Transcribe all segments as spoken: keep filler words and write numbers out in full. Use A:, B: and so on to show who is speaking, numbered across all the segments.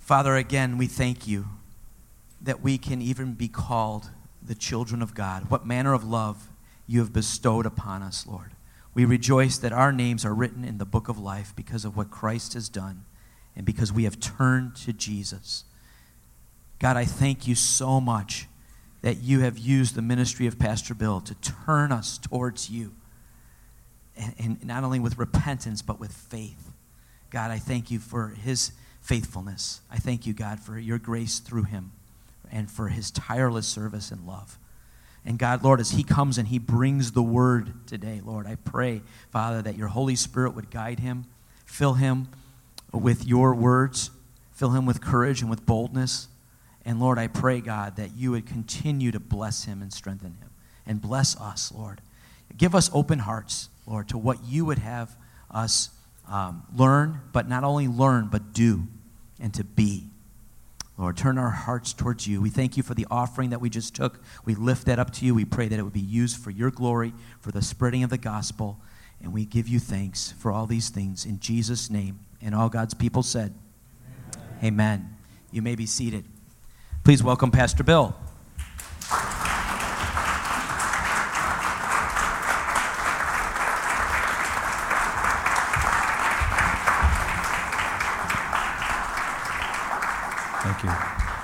A: Father, again, we thank you that we can even be called the children of God. What manner of love you have bestowed upon us, Lord. We rejoice that our names are written in the book of life because of what Christ has done and because we have turned to Jesus. God, I thank you so much that you have used the ministry of Pastor Bill to turn us towards you, and, and not only with repentance, but with faith. God, I thank you for his faithfulness. I thank you, God, for your grace through him and for his tireless service and love. And God, Lord, as he comes and he brings the word today, Lord, I pray, Father, that your Holy Spirit would guide him, fill him with your words, fill him with courage and with boldness. And Lord, I pray, God, that you would continue to bless him and strengthen him. And bless us, Lord. Give us open hearts, Lord, to what you would have us um, learn, but not only learn, but do and to be. Lord, turn our hearts towards you. We thank you for the offering that we just took. We lift that up to you. We pray that it would be used for your glory, for the spreading of the gospel. And we give you thanks for all these things in Jesus' name. And all God's people said, Amen. Amen. You may be seated. Please welcome Pastor Bill.
B: Thank you.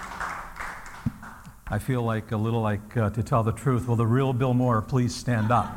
B: I feel like a little like, uh, to tell the truth, will the real Bill Moore please stand up?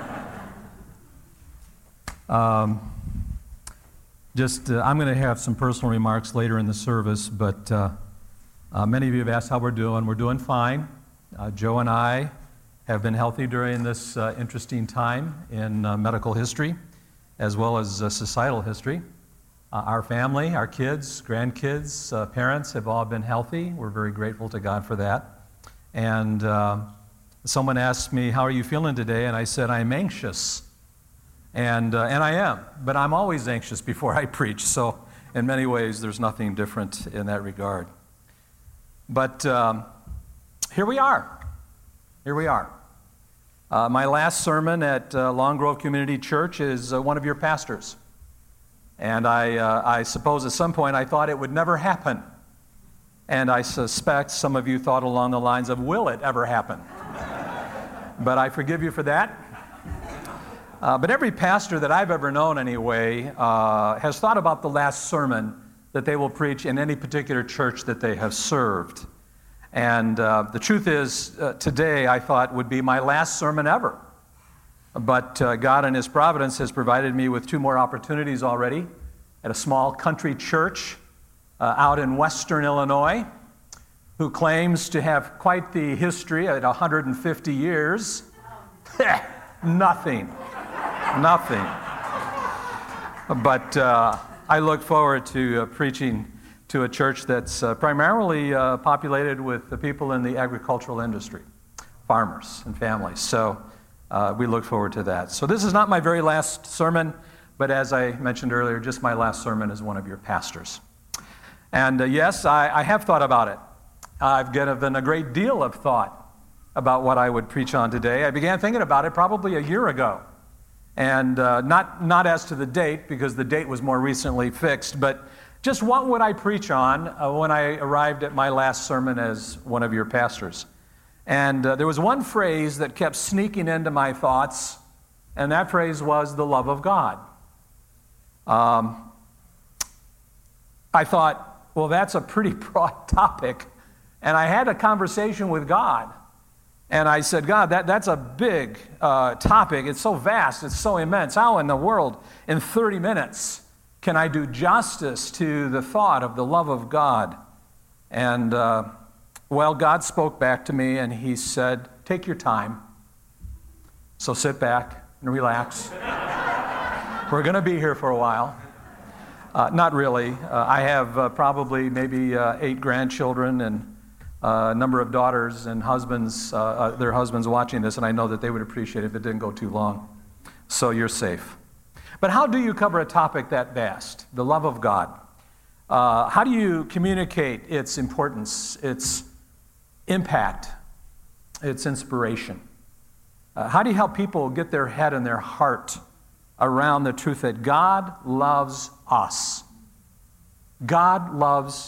B: um, just, uh, I'm going to have some personal remarks later in the service, but uh, uh, many of you have asked how we're doing. We're doing fine. Uh, Joe and I have been healthy during this uh, interesting time in uh, medical history, as well as uh, societal history. Uh, our family, our kids, grandkids, uh, parents have all been healthy. We're very grateful to God for that. And uh, someone asked me, how are you feeling today? And I said, I'm anxious. And, uh, and I am, but I'm always anxious before I preach. So in many ways, there's nothing different in that regard. But um, here we are. Here we are. Uh, my last sermon at uh, Long Grove Community Church is uh, one of your pastors. And I, uh, I suppose at some point I thought it would never happen. And I suspect some of you thought along the lines of, will it ever happen? But I forgive you for that. Uh, but every pastor that I've ever known anyway uh, has thought about the last sermon that they will preach in any particular church that they have served. And uh, the truth is, uh, today I thought would be my last sermon ever. But uh, God in His providence has provided me with two more opportunities already at a small country church uh, out in western Illinois, who claims to have quite the history at one hundred fifty years. Nothing. Nothing. But uh, I look forward to uh, preaching to a church that's uh, primarily uh, populated with the people in the agricultural industry, farmers and families. So Uh, we look forward to that. So this is not my very last sermon, but as I mentioned earlier, just my last sermon as one of your pastors. And uh, yes, I, I have thought about it. I've given a great deal of thought about what I would preach on today. I began thinking about it probably a year ago. And uh, not, not as to the date, because the date was more recently fixed, but just what would I preach on uh, when I arrived at my last sermon as one of your pastors. And uh, there was one phrase that kept sneaking into my thoughts, and that phrase was the love of God. Um, I thought, well, that's a pretty broad topic. And I had a conversation with God. And I said, God, that, that's a big uh, topic. It's so vast. It's so immense. How in the world, in thirty minutes, can I do justice to the thought of the love of God? And Uh, Well, God spoke back to me and He said, take your time. So sit back and relax. We're going to be here for a while. Uh, not really. Uh, I have uh, probably maybe uh, eight grandchildren and uh, a number of daughters and husbands, uh, uh, their husbands watching this, and I know that they would appreciate it if it didn't go too long. So you're safe. But how do you cover a topic that vast? The love of God. Uh, how do you communicate its importance, its impact, its inspiration? Uh, how do you help people get their head and their heart around the truth that God loves us? God loves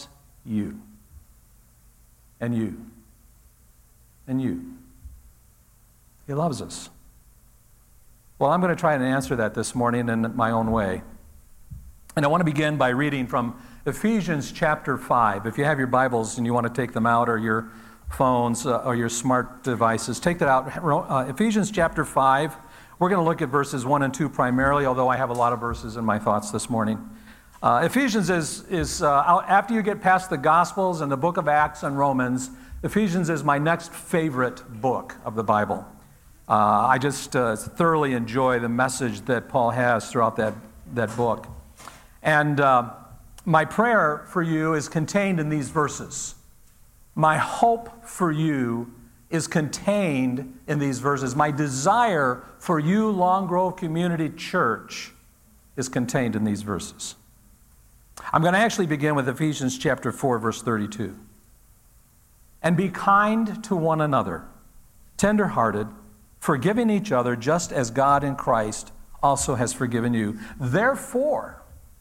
B: you. And you. And you. He loves us. Well, I'm going to try and answer that this morning in my own way. And I want to begin by reading from Ephesians chapter five. If you have your Bibles and you want to take them out, or your phones uh, or your smart devices, take that out. Uh, Ephesians chapter five. We're going to look at verses one and two primarily, although I have a lot of verses in my thoughts this morning. Uh, Ephesians is, is uh, after you get past the Gospels and the book of Acts and Romans, Ephesians is my next favorite book of the Bible. Uh, I just uh, thoroughly enjoy the message that Paul has throughout that, that book. And uh, my prayer for you is contained in these verses. My hope for you is contained in these verses. My desire for you, Long Grove Community Church, is contained in these verses. I'm going to actually begin with Ephesians chapter four, verse thirty-two. And be kind to one another, tender-hearted, forgiving each other, just as God in Christ also has forgiven you. Therefore,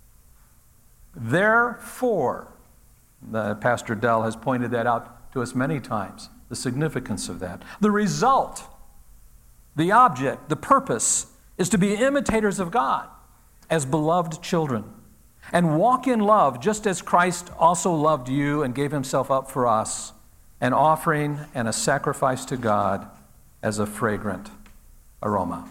B: therefore, the Pastor Dell has pointed that out to us many times, the significance of that. The result, the object, the purpose is to be imitators of God as beloved children and walk in love just as Christ also loved you and gave himself up for us, an offering and a sacrifice to God as a fragrant aroma.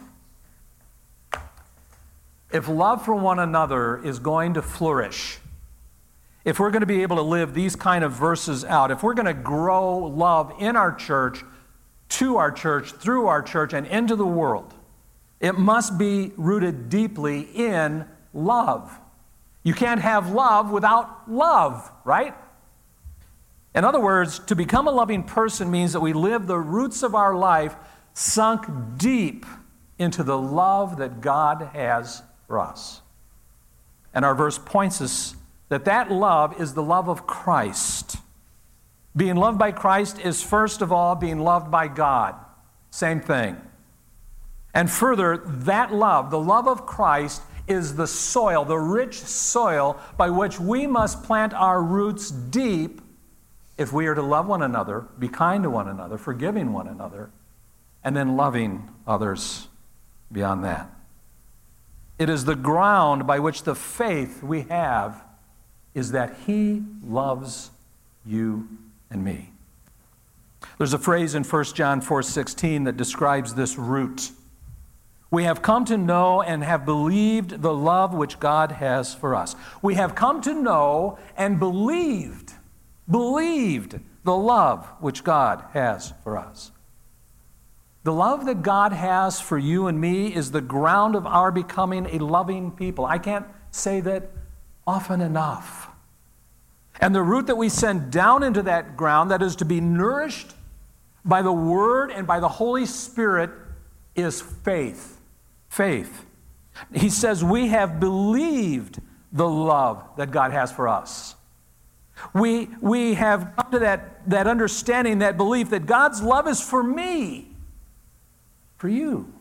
B: If love for one another is going to flourish, if we're going to be able to live these kind of verses out, if we're going to grow love in our church, to our church, through our church, and into the world, it must be rooted deeply in love. You can't have love without love, right? In other words, to become a loving person means that we live the roots of our life sunk deep into the love that God has for us. And our verse points us that that love is the love of Christ. Being loved by Christ is first of all being loved by God. Same thing. And further, that love, the love of Christ, is the soil, the rich soil by which we must plant our roots deep if we are to love one another, be kind to one another, forgiving one another, and then loving others beyond that. It is the ground by which the faith we have is that He loves you and me. There's a phrase in First John four sixteen that describes this root. We have come to know and have believed the love which God has for us. We have come to know and believed, believed the love which God has for us. The love that God has for you and me is the ground of our becoming a loving people. I can't say that often enough. And the root that we send down into that ground, that is to be nourished by the Word and by the Holy Spirit, is faith. Faith. He says we have believed the love that God has for us. We, we have come to that, that understanding, that belief that God's love is for me, for you.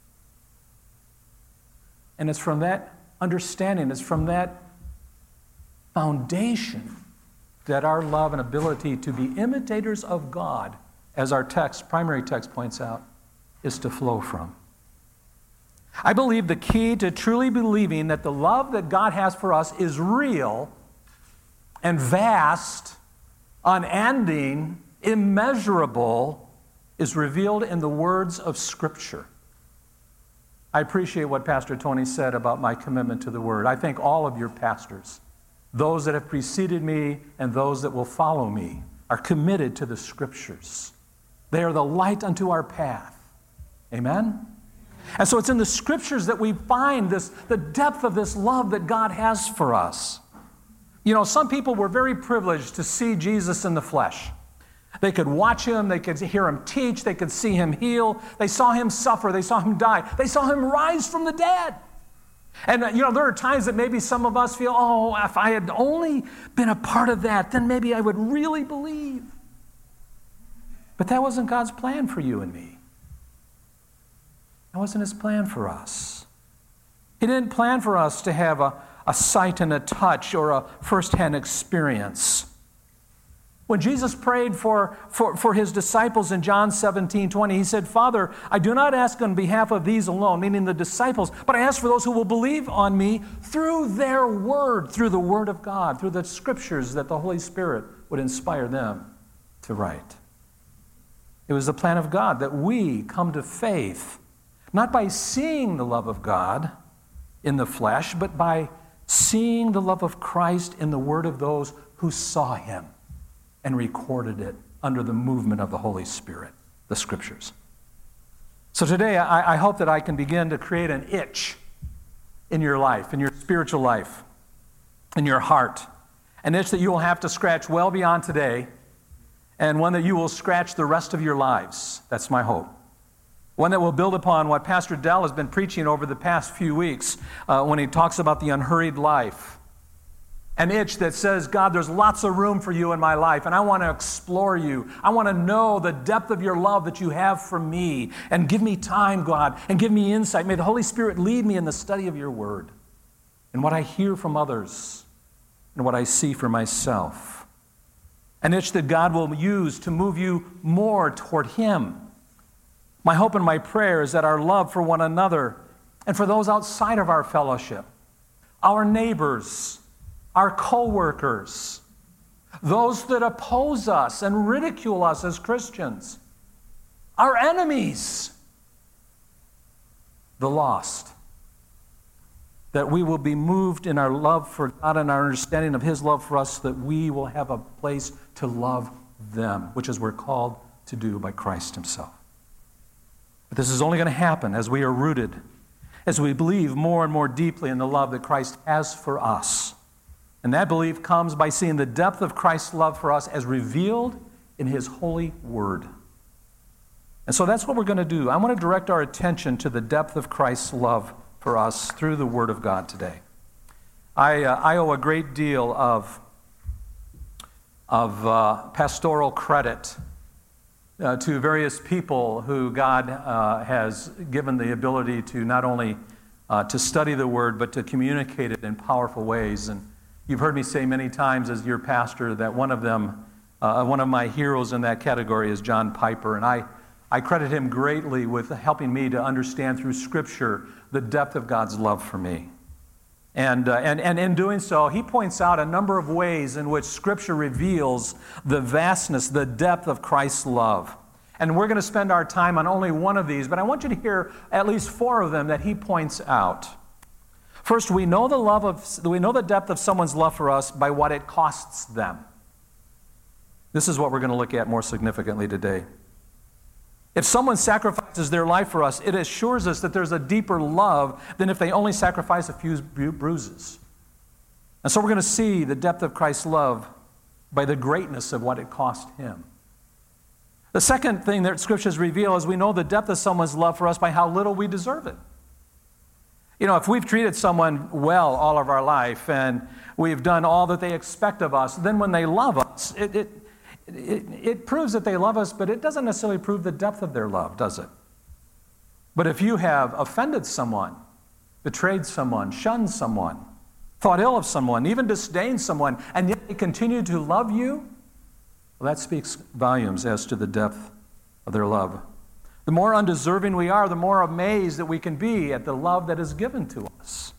B: And it's from that understanding, it's from that foundation that our love and ability to be imitators of God, as our text, primary text points out, is to flow from. I believe the key to truly believing that the love that God has for us is real and vast, unending, immeasurable, is revealed in the words of Scripture. I appreciate what Pastor Tony said about my commitment to the Word. I thank all of your pastors, those that have preceded me and those that will follow me, are committed to the Scriptures. They are the light unto our path. Amen? And so it's in the Scriptures that we find this, the depth of this love that God has for us. You know, some people were very privileged to see Jesus in the flesh. They could watch him, they could hear him teach, they could see him heal, they saw him suffer, they saw him die, they saw him rise from the dead. And, you know, there are times that maybe some of us feel, oh, if I had only been a part of that, then maybe I would really believe. But that wasn't God's plan for you and me. That wasn't His plan for us. He didn't plan for us to have a, a sight and a touch or a first-hand experience. When Jesus prayed for, for, for his disciples in John seventeen twenty, he said, Father, I do not ask on behalf of these alone, meaning the disciples, but I ask for those who will believe on me through their word, through the word of God, through the scriptures that the Holy Spirit would inspire them to write. It was the plan of God that we come to faith, not by seeing the love of God in the flesh, but by seeing the love of Christ in the word of those who saw him and recorded it under the movement of the Holy Spirit, the Scriptures. So today, I, I hope that I can begin to create an itch in your life, in your spiritual life, in your heart, an itch that you will have to scratch well beyond today, and one that you will scratch the rest of your lives. That's my hope. One that will build upon what Pastor Dell has been preaching over the past few weeks uh, when he talks about the unhurried life. An itch that says, God, there's lots of room for you in my life, and I want to explore you. I want to know the depth of your love that you have for me. And give me time, God, and give me insight. May the Holy Spirit lead me in the study of your word and what I hear from others and what I see for myself. An itch that God will use to move you more toward him. My hope and my prayer is that our love for one another and for those outside of our fellowship, our neighbors, our co-workers, those that oppose us and ridicule us as Christians, our enemies, the lost, that we will be moved in our love for God and our understanding of his love for us, that we will have a place to love them, which is what we're called to do by Christ himself. But this is only going to happen as we are rooted, as we believe more and more deeply in the love that Christ has for us. And that belief comes by seeing the depth of Christ's love for us as revealed in his holy word. And so that's what we're going to do. I want to direct our attention to the depth of Christ's love for us through the word of God today. I, uh, I owe a great deal of, of uh, pastoral credit uh, to various people who God uh, has given the ability to not only uh, to study the word, but to communicate it in powerful ways. And you've heard me say many times as your pastor that one of them, uh, one of my heroes in that category is John Piper. And I, I credit him greatly with helping me to understand through Scripture the depth of God's love for me. And, uh, and, and in doing so, he points out a number of ways in which Scripture reveals the vastness, the depth of Christ's love. And we're going to spend our time on only one of these, but I want you to hear at least four of them that he points out. First, we know the love of we know the depth of someone's love for us by what it costs them. This is what we're going to look at more significantly today. If someone sacrifices their life for us, it assures us that there's a deeper love than if they only sacrifice a few bruises. And so we're going to see the depth of Christ's love by the greatness of what it cost him. The second thing that Scriptures reveal is we know the depth of someone's love for us by how little we deserve it. You know, if we've treated someone well all of our life and we've done all that they expect of us, then when they love us, it, it, it, it proves that they love us, but it doesn't necessarily prove the depth of their love, does it? But if you have offended someone, betrayed someone, shunned someone, thought ill of someone, even disdained someone, and yet they continue to love you, well, that speaks volumes as to the depth of their love. The more undeserving we are, the more amazed that we can be at the love that is given to us.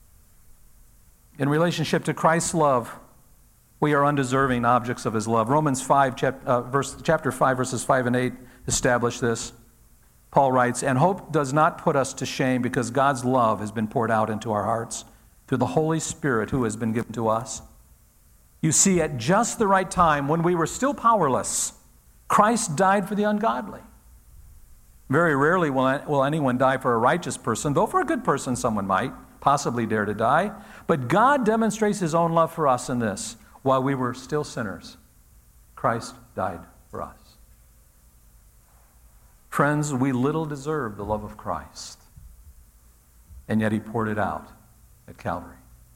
B: In relationship to Christ's love, we are undeserving objects of his love. Romans five, chap- uh, verse, chapter five, verses five and eight establish this. Paul writes, "And hope does not put us to shame because God's love has been poured out into our hearts through the Holy Spirit who has been given to us. You see, at just the right time, when we were still powerless, Christ died for the ungodly. Very rarely will, will anyone die for a righteous person, though for a good person someone might possibly dare to die. But God demonstrates his own love for us in this. While we were still sinners, Christ died for us." Friends, we little deserve the love of Christ, and yet he poured it out at Calvary.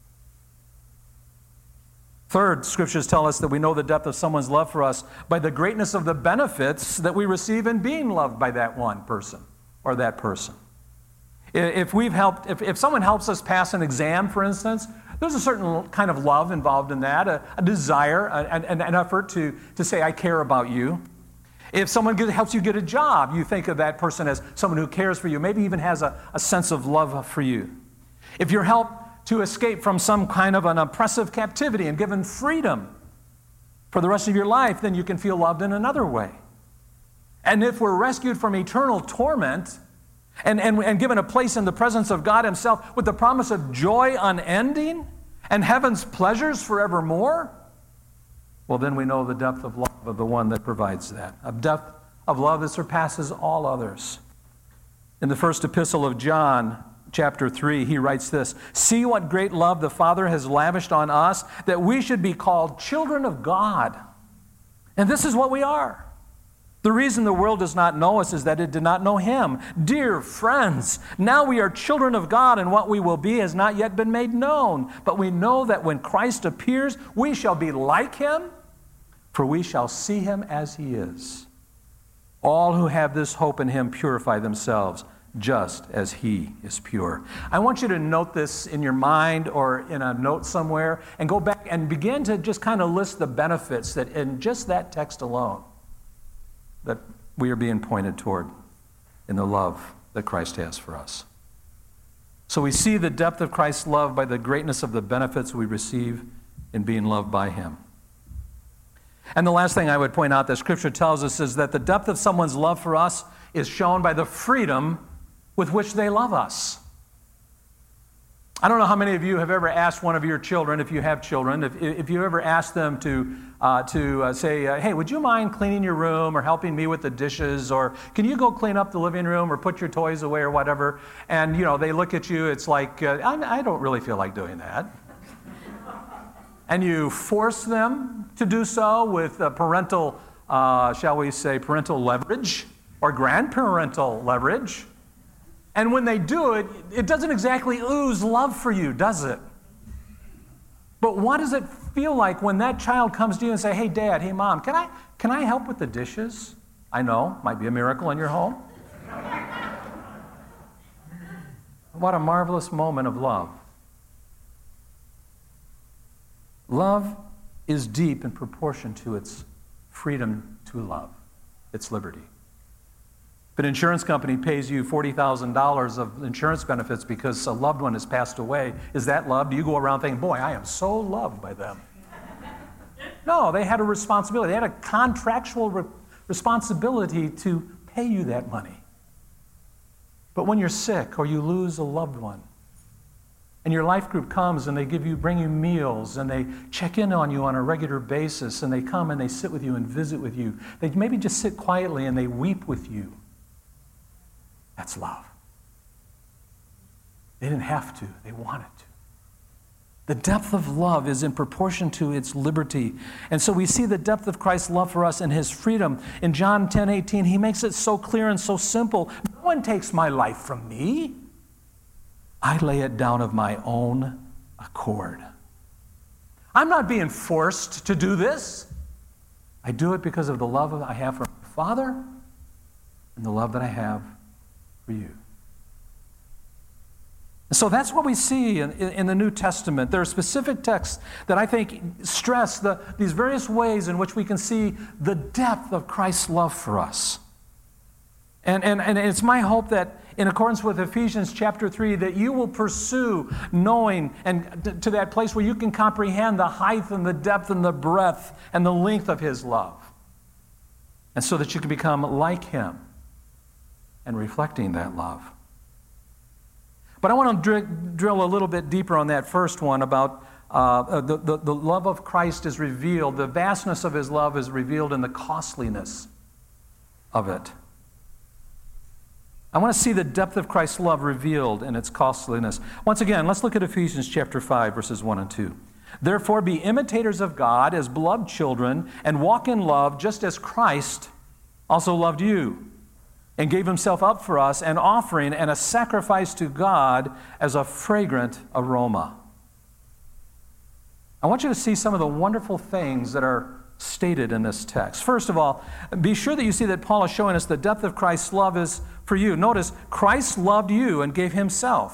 B: Third, Scriptures tell us that we know the depth of someone's love for us by the greatness of the benefits that we receive in being loved by that one person or that person. If we've helped, if, if someone helps us pass an exam, for instance, There's a certain kind of love involved in that, a, a desire, an, an, an effort to, to say, I care about you. If someone get, helps you get a job, you think of that person as someone who cares for you, maybe even has a, a sense of love for you. If you're helped to escape from some kind of an oppressive captivity and given freedom for the rest of your life, then you can feel loved in another way. And if we're rescued from eternal torment and, and, and given a place in the presence of God himself with the promise of joy unending and heaven's pleasures forevermore, well, then we know the depth of love of the one that provides that, a depth of love that surpasses all others. In the first epistle of John, chapter three, he writes this, "See what great love the Father has lavished on us, that we should be called children of God. And this is what we are. The reason the world does not know us is that it did not know him. Dear friends, now we are children of God, and what we will be has not yet been made known. But we know that when Christ appears, we shall be like him, for we shall see him as he is. All who have this hope in him purify themselves, just as he is pure." I want you to note this in your mind or in a note somewhere and go back and begin to just kind of list the benefits that in just that text alone that we are being pointed toward in the love that Christ has for us. So we see the depth of Christ's love by the greatness of the benefits we receive in being loved by him. And the last thing I would point out that Scripture tells us is that the depth of someone's love for us is shown by the freedom with which they love us. I don't know how many of you have ever asked one of your children, if you have children, if, if you ever asked them to, uh, to uh, say, uh, hey, would you mind cleaning your room or helping me with the dishes, or can you go clean up the living room or put your toys away or whatever? And, you know, they look at you, it's like, uh, I, I don't really feel like doing that. And you force them to do so with uh, parental, uh, shall we say, parental leverage or grandparental leverage. And when they do it, it doesn't exactly ooze love for you, does it? But what does it feel like when that child comes to you and say, hey, Dad, hey, Mom, can I, can I help with the dishes? I know, might be a miracle in your home. What a marvelous moment of love. Love is deep in proportion to its freedom to love, its liberty. If an insurance company pays you forty thousand dollars of insurance benefits because a loved one has passed away, is that love? Do you go around thinking, boy, I am so loved by them? No, they had a responsibility. They had a contractual re- responsibility to pay you that money. But when you're sick or you lose a loved one, and your life group comes and they give you, bring you meals, and they check in on you on a regular basis, and they come and they sit with you and visit with you. They maybe just sit quietly and they weep with you. That's love. They didn't have to, they wanted to. The depth of love is in proportion to its liberty. And so we see the depth of Christ's love for us and his freedom. In John ten eighteen, he makes it so clear and so simple. No one takes my life from me. I lay it down of my own accord. I'm not being forced to do this. I do it because of the love I have for my Father and the love that I have for you. And so that's what we see in, in, in the New Testament. There are specific texts that I think stress the, these various ways in which we can see the depth of Christ's love for us. And, and, and it's my hope that in accordance with Ephesians chapter three, that you will pursue knowing and t- to that place where you can comprehend the height and the depth and the breadth and the length of his love. And so that you can become like him and reflecting that love. But I want to dr- drill a little bit deeper on that first one about uh, the, the, the love of Christ is revealed. The vastness of his love is revealed in the costliness of it. I want to see the depth of Christ's love revealed in its costliness. Once again, let's look at Ephesians chapter five, verses one and two. Therefore, be imitators of God as beloved children, and walk in love, just as Christ also loved you, and gave himself up for us, an offering and a sacrifice to God as a fragrant aroma. I want you to see some of the wonderful things that are stated in this text. First of all, be sure that you see that Paul is showing us the depth of Christ's love is for you. Notice, Christ loved you and gave himself.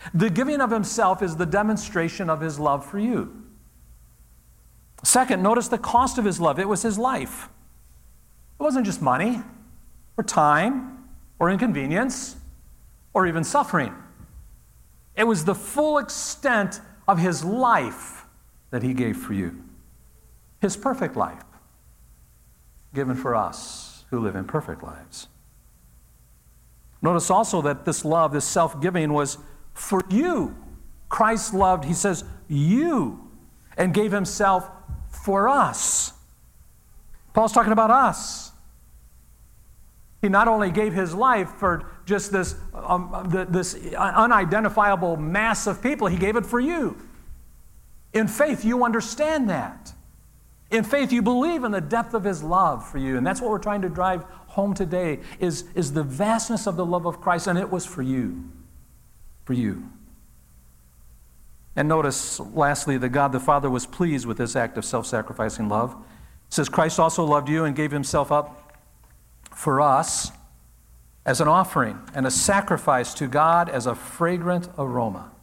B: The giving of himself is the demonstration of his love for you. Second, notice the cost of his love. It was his life. It wasn't just money or time or inconvenience or even suffering. It was the full extent of his life that he gave for you. His perfect life, given for us who live imperfect lives. Notice also that this love, this self-giving, was for you. Christ loved, he says, you, and gave himself for us. Paul's talking about us. He not only gave his life for just this, um, the, this unidentifiable mass of people, he gave it for you. In faith, you understand that. In faith, you believe in the depth of his love for you. And that's what we're trying to drive home today, is, is the vastness of the love of Christ, and it was for you. For you. And notice, lastly, that God the Father was pleased with this act of self-sacrificing love. It says, Christ also loved you and gave himself up for us as an offering and a sacrifice to God as a fragrant aroma.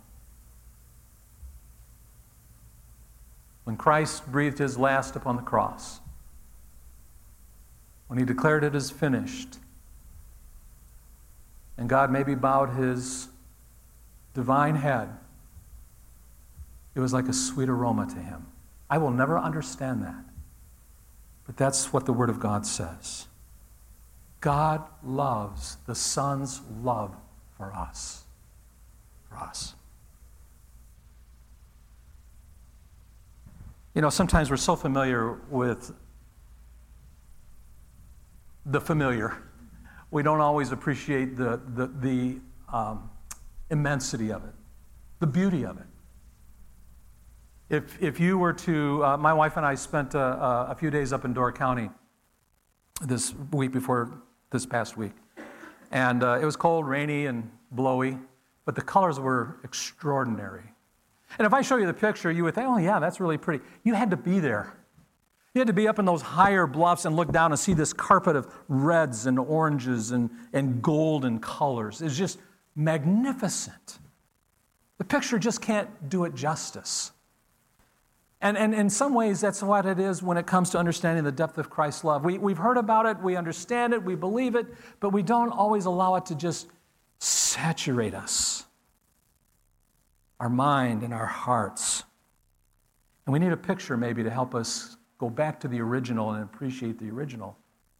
B: When Christ breathed his last upon the cross, when he declared it as finished, and God maybe bowed his divine head, it was like a sweet aroma to him. I will never understand that, but that's what the Word of God says. God loves the Son's love for us. For us. You know, sometimes we're so familiar with the familiar, we don't always appreciate the, the, the um, immensity of it, the beauty of it. If, if you were to, uh, my wife and I spent a, a few days up in Door County this week before this past week. And uh, it was cold, rainy, and blowy, but the colors were extraordinary. And if I show you the picture, you would think, oh yeah, that's really pretty. You had to be there. You had to be up in those higher bluffs and look down and see this carpet of reds and oranges and, and golden colors. It's just magnificent. The picture just can't do it justice. And, and in some ways, that's what it is when it comes to understanding the depth of Christ's love. We, we've heard about it, we understand it, we believe it, but we don't always allow it to just saturate us, our mind and our hearts. And we need a picture maybe to help us go back to the original and appreciate the original.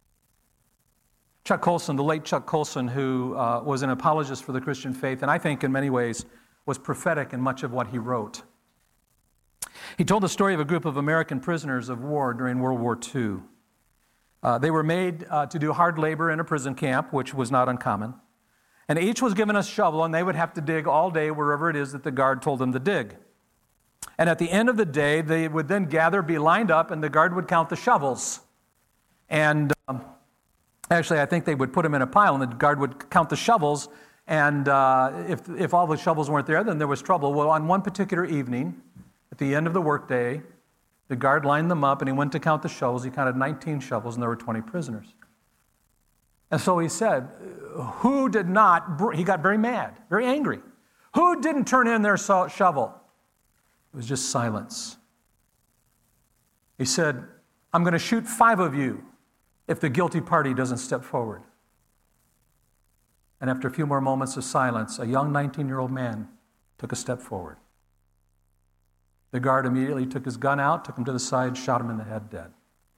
B: Chuck Colson, the late Chuck Colson, who uh, was an apologist for the Christian faith, and I think in many ways was prophetic in much of what he wrote. He told the story of a group of American prisoners of war during World War Two. Uh, they were made uh, to do hard labor in a prison camp, which was not uncommon. And each was given a shovel, and they would have to dig all day wherever it is that the guard told them to dig. And at the end of the day, they would then gather, be lined up, and the guard would count the shovels. And um, actually, I think they would put them in a pile, and the guard would count the shovels. And uh, if, if all the shovels weren't there, then there was trouble. Well, on one particular evening, at the end of the workday, the guard lined them up, and he went to count the shovels. He counted nineteen shovels, and there were twenty prisoners. And so he said, who did not, he got very mad, very angry. Who didn't turn in their shovel? It was just silence. He said, I'm going to shoot five of you if the guilty party doesn't step forward. And after a few more moments of silence, a young nineteen-year-old man took a step forward. The guard immediately took his gun out, took him to the side, shot him in the head dead.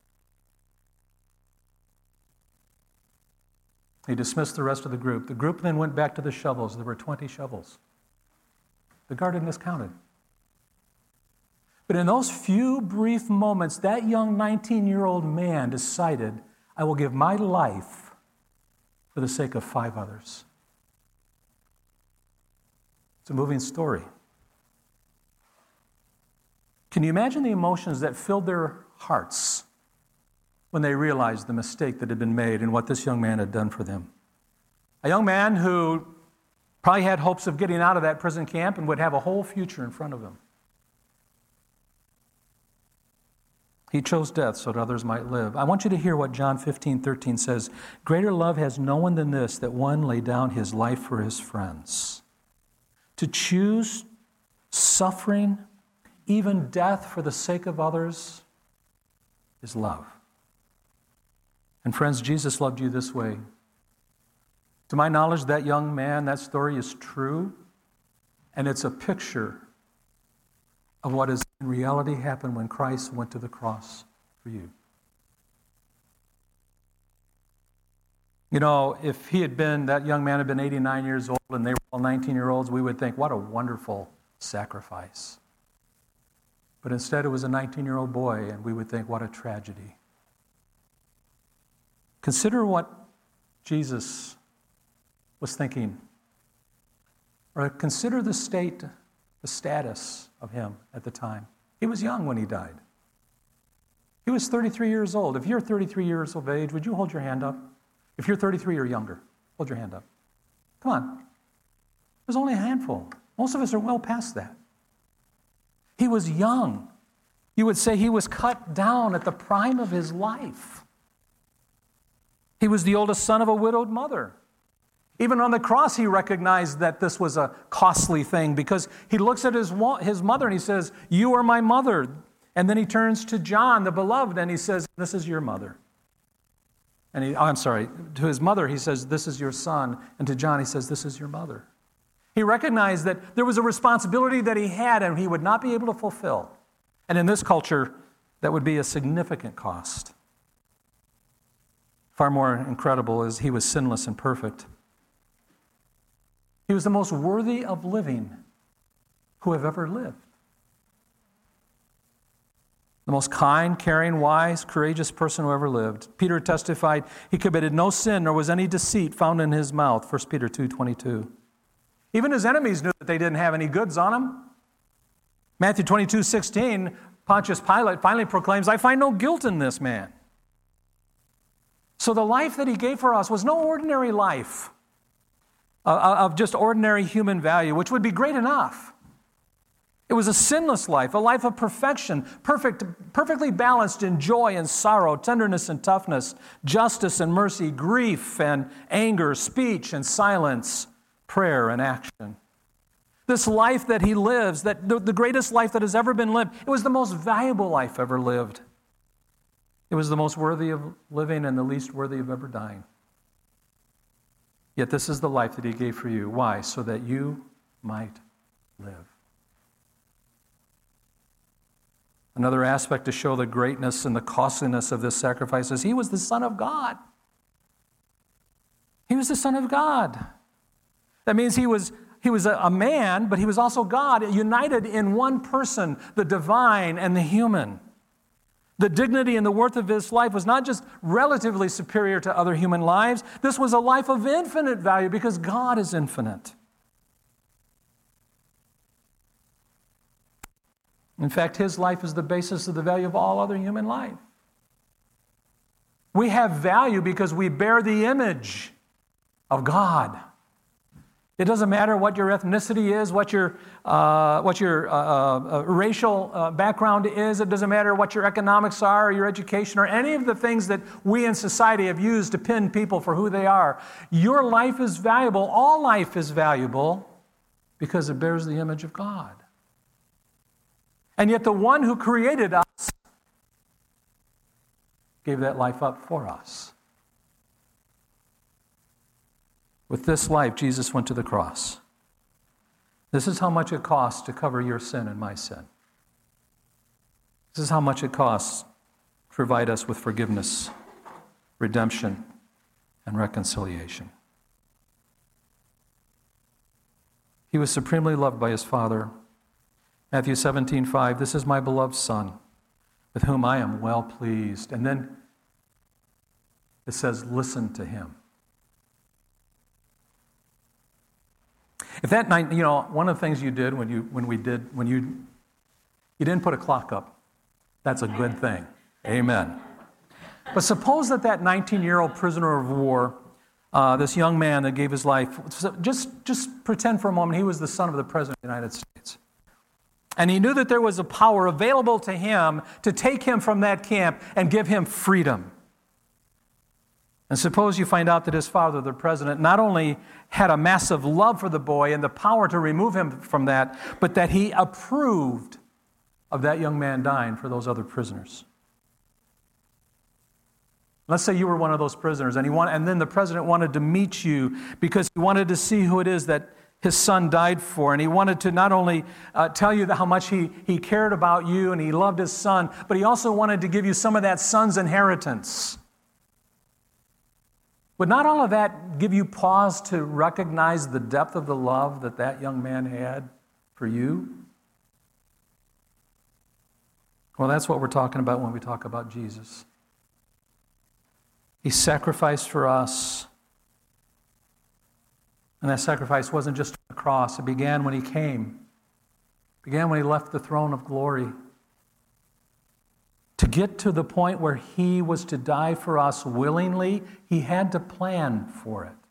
B: He dismissed the rest of the group. The group then went back to the shovels. There were twenty shovels. The guard had miscounted. But in those few brief moments, that young nineteen-year-old man decided, I will give my life for the sake of five others. It's a moving story. Can you imagine the emotions that filled their hearts when they realized the mistake that had been made and what this young man had done for them? A young man who probably had hopes of getting out of that prison camp and would have a whole future in front of him. He chose death so that others might live. I want you to hear what John fifteen thirteen says. Greater love has no one than this, that one lay down his life for his friends. to choose suffering, even death for the sake of others, is love. And friends, Jesus loved you this way. To my knowledge, that young man, that story is true, and it's a picture of what has in reality happened when Christ went to the cross for you. You know, if he had been, that young man had been eighty-nine years old and they were all nineteen-year-olds, we would think, what a wonderful sacrifice. But instead it was a nineteen-year-old boy, and we would think, what a tragedy. Consider what Jesus was thinking. Or consider the state, the status of him at the time. He was young when he died. He was thirty-three years old. If you're thirty-three years of age, would you hold your hand up? If you're thirty-three or younger, hold your hand up. Come on. There's only a handful. Most of us are well past that. He was young. You would say he was cut down at the prime of his life. He was the oldest son of a widowed mother. Even on the cross, he recognized that this was a costly thing because he looks at his, his mother and he says, "You are my mother." And then he turns to John, the beloved, and he says, "This is your mother." And he, oh, I'm sorry, to his mother, he says, "This is your son." And to John, he says, "This is your mother." He recognized that there was a responsibility that he had and he would not be able to fulfill. And in this culture, that would be a significant cost. Far more incredible is he was sinless and perfect. He was the most worthy of living who have ever lived. The most kind, caring, wise, courageous person who ever lived. Peter testified he committed no sin, nor was any deceit found in his mouth, First Peter two twenty-two. Even his enemies knew that they didn't have any goods on him. Matthew twenty-two sixteen, Pontius Pilate finally proclaims, "I find no guilt in this man." So the life that he gave for us was no ordinary life uh, of just ordinary human value, which would be great enough. It was a sinless life, a life of perfection, perfect, perfectly balanced in joy and sorrow, tenderness and toughness, justice and mercy, grief and anger, speech and silence, prayer and action. This life that he lives, that the, the greatest life that has ever been lived, it was the most valuable life ever lived. It was the most worthy of living and the least worthy of ever dying. Yet this is the life that he gave for you. Why? So that you might live. Another aspect to show the greatness and the costliness of this sacrifice is he was the Son of God. He was the Son of God. That means he was, he was a, a man, but he was also God, united in one person, the divine and the human. The dignity and the worth of his life was not just relatively superior to other human lives. This was a life of infinite value because God is infinite. In fact, his life is the basis of the value of all other human life. We have value because we bear the image of God. It doesn't matter what your ethnicity is, what your, uh, what your uh, uh, racial uh, background is. It doesn't matter what your economics are or your education or any of the things that we in society have used to pin people for who they are. Your life is valuable. All life is valuable because it bears the image of God. And yet the one who created us gave that life up for us. With this life, Jesus went to the cross. This is how much it costs to cover your sin and my sin. This is how much it costs to provide us with forgiveness, redemption, and reconciliation. He was supremely loved by his Father. Matthew seventeen five, "This is my beloved Son, with whom I am well pleased." And then it says, "Listen to him." If that night, you know, one of the things you did when you when we did when you you didn't put a clock up. That's a good thing. Amen. But suppose that that nineteen-year-old prisoner of war, uh, this young man that gave his life, just just pretend for a moment he was the son of the President of the United States. And he knew that there was a power available to him to take him from that camp and give him freedom. And suppose you find out that his father, the president, not only had a massive love for the boy and the power to remove him from that, but that he approved of that young man dying for those other prisoners. Let's say you were one of those prisoners, and he wanted, and then the president wanted to meet you because he wanted to see who it is that his son died for, and he wanted to not only uh, tell you how much he, he cared about you and he loved his son, but he also wanted to give you some of that son's inheritance. Would not all of that give you pause to recognize the depth of the love that that young man had for you? Well, that's what we're talking about when we talk about Jesus. He sacrificed for us. And that sacrifice wasn't just on the cross. It began when he came. It began when he left the throne of glory. To get to the point where he was to die for us willingly, he had to plan for it.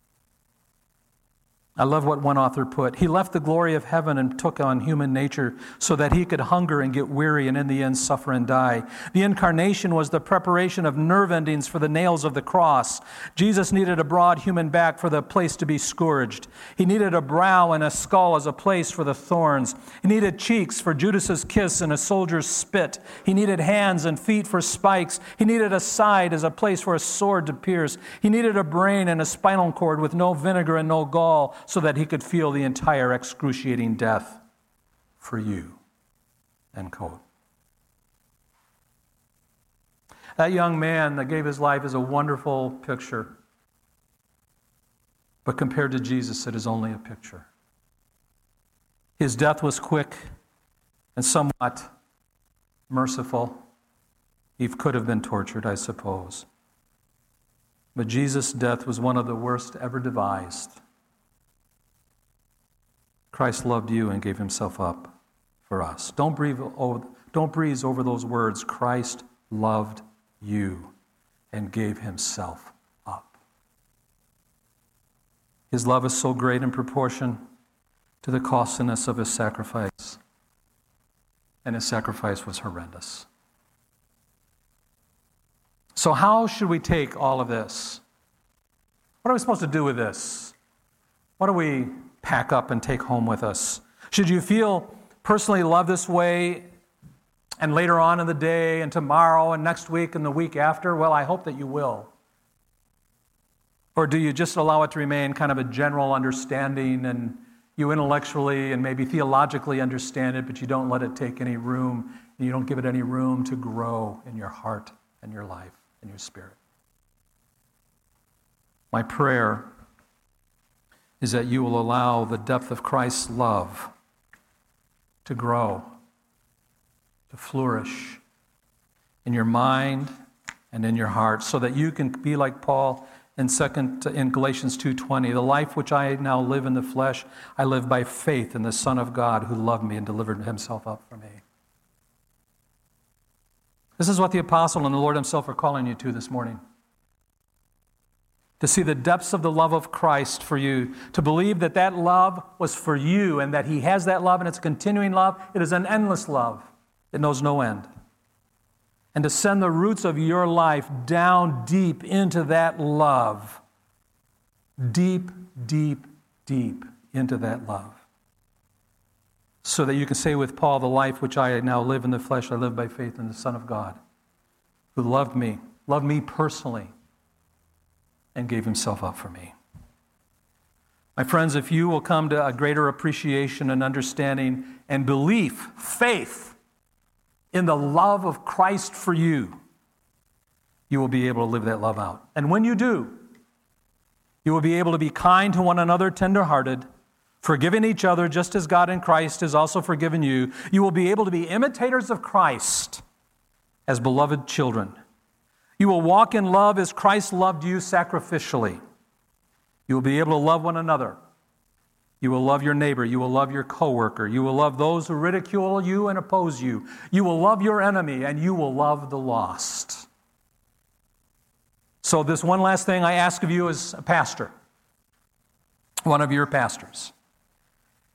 B: I love what one author put. He left the glory of heaven and took on human nature so that he could hunger and get weary and in the end suffer and die. The incarnation was the preparation of nerve endings for the nails of the cross. Jesus needed a broad human back for the place to be scourged. He needed a brow and a skull as a place for the thorns. He needed cheeks for Judas's kiss and a soldier's spit. He needed hands and feet for spikes. He needed a side as a place for a sword to pierce. He needed a brain and a spinal cord with no vinegar and no gall, so that he could feel the entire excruciating death for you. End quote. That young man that gave his life is a wonderful picture. But compared to Jesus, it is only a picture. His death was quick and somewhat merciful. He could have been tortured, I suppose. But Jesus' death was one of the worst ever devised. Christ loved you and gave himself up for us. Don't breathe over, don't breeze over those words. Christ loved you and gave himself up. His love is so great in proportion to the costliness of his sacrifice. And his sacrifice was horrendous. So how should we take all of this? What are we supposed to do with this? What do we pack up and take home with us? Should you feel personally loved this way, and later on in the day, and tomorrow, and next week, and the week after? Well, I hope that you will. Or do you just allow it to remain kind of a general understanding, and you intellectually and maybe theologically understand it, but you don't let it take any room, and you don't give it any room to grow in your heart and your life and your spirit? My prayer is that you will allow the depth of Christ's love to grow, to flourish in your mind and in your heart, so that you can be like Paul in second in Galatians two twenty. The life which I now live in the flesh, I live by faith in the Son of God who loved me and delivered himself up for me. This is what the apostle and the Lord himself are calling you to this morning. To see the depths of the love of Christ for you, to believe that that love was for you and that he has that love and it's a continuing love. It is an endless love. It knows no end. And to send the roots of your life down deep into that love. Deep, deep, deep into that love. So that you can say with Paul, the life which I now live in the flesh, I live by faith in the Son of God, who loved me, loved me personally, and gave himself up for me. My friends, if you will come to a greater appreciation and understanding and belief, faith in the love of Christ for you, you will be able to live that love out. And when you do, you will be able to be kind to one another, tenderhearted, forgiving each other just as God in Christ has also forgiven you. You will be able to be imitators of Christ as beloved children. You will walk in love as Christ loved you sacrificially. You will be able to love one another. You will love your neighbor. You will love your coworker. You will love those who ridicule you and oppose you. You will love your enemy, and you will love the lost. So this one last thing I ask of you as a pastor, one of your pastors.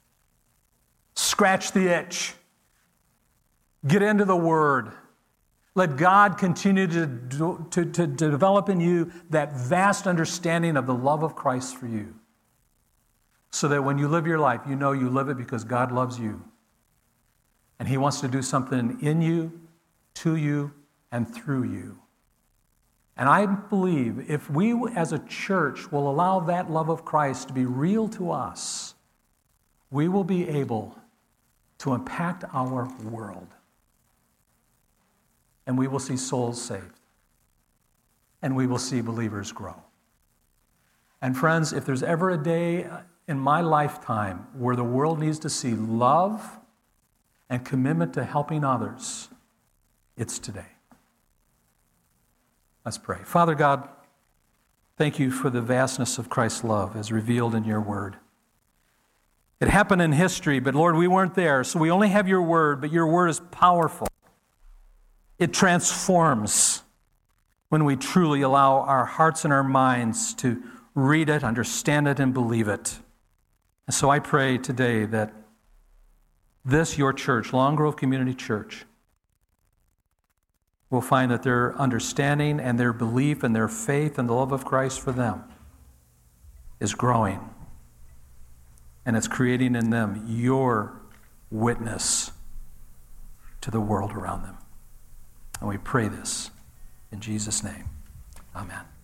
B: Scratch the itch. Get into the Word. Let God continue to, do, to, to, to develop in you that vast understanding of the love of Christ for you, so that when you live your life, you know you live it because God loves you. And He wants to do something in you, to you, and through you. And I believe if we as a church will allow that love of Christ to be real to us, we will be able to impact our world. And we will see souls saved. And we will see believers grow. And friends, if there's ever a day in my lifetime where the world needs to see love and commitment to helping others, it's today. Let's pray. Father God, thank you for the vastness of Christ's love as revealed in your word. It happened in history, but Lord, we weren't there, so we only have your word, but your word is powerful. It transforms when we truly allow our hearts and our minds to read it, understand it, and believe it. And so I pray today that this, your church, Long Grove Community Church, will find that their understanding and their belief and their faith and the love of Christ for them is growing. And it's creating in them your witness to the world around them. And we pray this in Jesus' name. Amen.